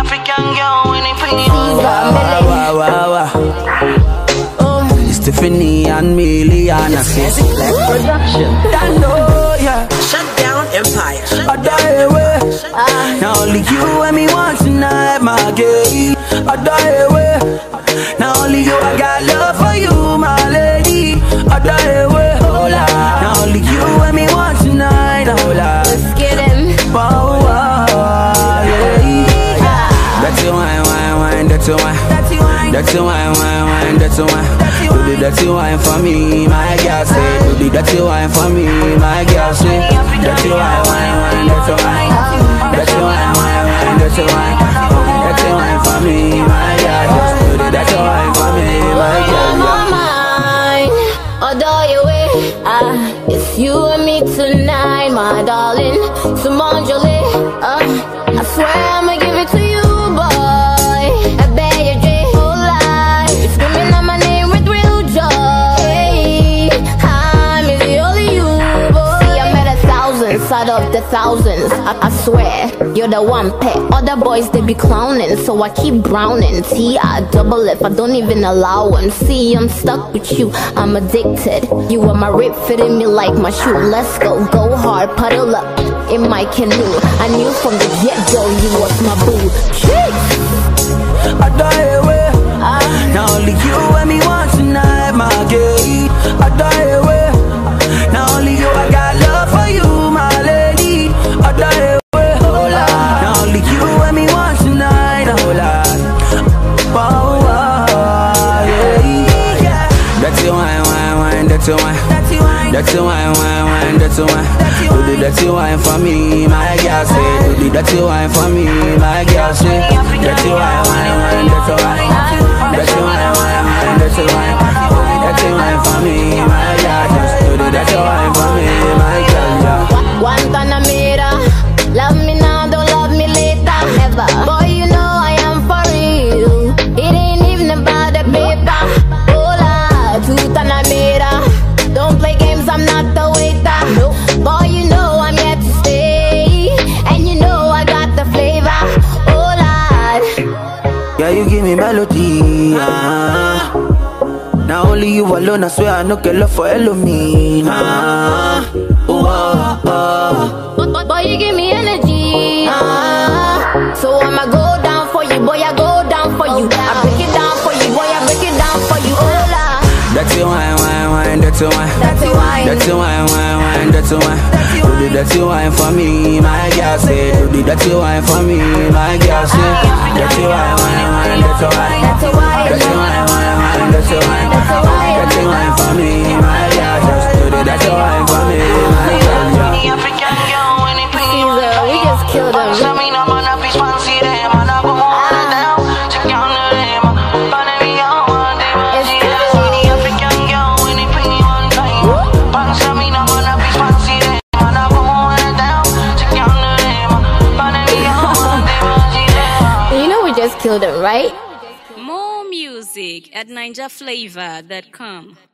African girl when they bring it It's Tiffany and Miliana. Production. Dando, yeah. Shut down Empire. I die away. Now only you and me want tonight, my girl. I die away. Now only you, I got love for you, my lady. I die away. Hola. Now only you and me want tonight, hola. Let's get him. Wow, wow, yeah. That's your wine, that's your wine. That's your wine, that's your wine. Do the dirty wine for me, my girl say. Do the dirty wine for me, my girl say. Dirty wine, that's your wine. That's your wine, that's your wine. That's your wine for me, my girl. Just do the dirty wine for me, my girl. My mind, adore your way. It's you and me tonight, my darling. So Monjole, I swear I'ma give it to you, boy. I bet you dream whole life, screaming out my name with real joy. Hey, I'm the only you, boy. See, I met 1,000 out of the thousands. I swear, you're the one pet. Other boys, they be clowning, so I keep drowning. T.I. double F, I don't even allow him. See, I'm stuck with you, I'm addicted. You are my rib, fitting me like my shoe. Let's go hard, puddle up in my canoe. I knew from the get-go you was my boo. I die away. Now only you and me want tonight, my girl. I die away. Now only you, I got love for you, my lady. I die away. Hola. Now only you and me want tonight, hola. Wow, wow, yeah. That's your wine, that's your wine. That's your wine, that's your wine. Do the dirty wine for me, my girl say. Do the dirty wine for me, my girl say. Dirty wine, that's your wine. That's your wine, that's your wine. Dirty wine for me, my girl. Just do the dirty wine for me, my girl, yeah. Guantanamera, love me now, don't love me later, ever. Boy, you know I am for real. It ain't even about the paper. Hola, Guantanamera, don't play games, I'm not the waiter. Boy, you know I'm here to stay, and you know I got the flavor. Hola. Yeah, you give me melody. Now only you alone, I swear I no get love for Elomina. Boy, you give me energy. So I'ma go down for you, boy, I go down for you. I break it down for you, boy, I break it down for you. Hola. That's your wine, that's your wine. That's your wine. That's your wine, that's your wine. Do the dirty wine for me, my girl say. Do the dirty wine for me, my girl say. Dirty wine, that's your wine. That's your wine. That's your wine, that's your wine. Dirty wine for me, my girl. Just do the dirty wine for me, my girl. The African girl when they bring it Caesar, we just killed him. Killed him, right? More music at NinjaFlavor.com.